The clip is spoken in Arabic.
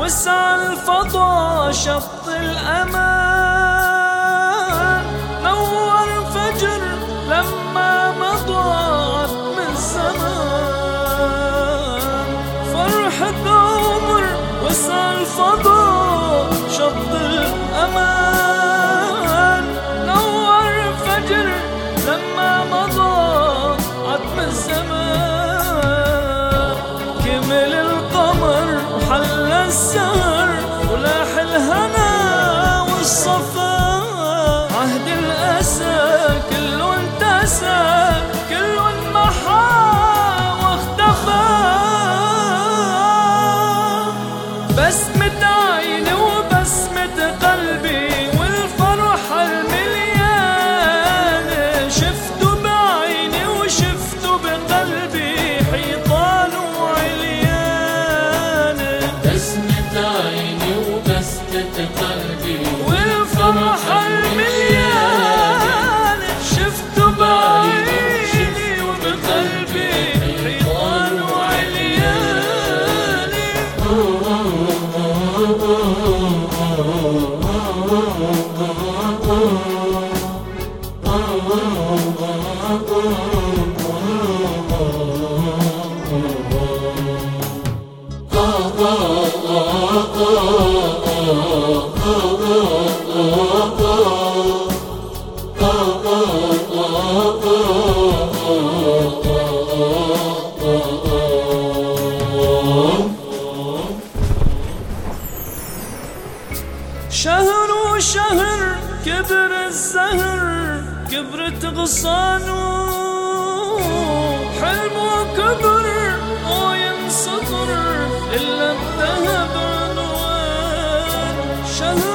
وسع الفضا شط الأمان، نور فجر لما مضى من زمان. فرحة عمر وسع الفضا شط الأمان، نور فجر لما مضى عتم الزمان. كمل القمر وحل السهر ولاح الهنا والصفا، عهد الأسى كله انتسى كله انمحى واختفى. بسمة عيني وبسمة قلبي والفرحة المليانة، شفته بعيني وشفته بقلبي حيطان وعليانة. بسمة عيني وبسمة قلبي والفرحة المليانة، شفته بعيني وبقلبي حيطان وعليانة. شهر وشهر كبر الزهر كبرت غصانه، حلمه كبر وينسطر إلا الذهب عنوان. شهر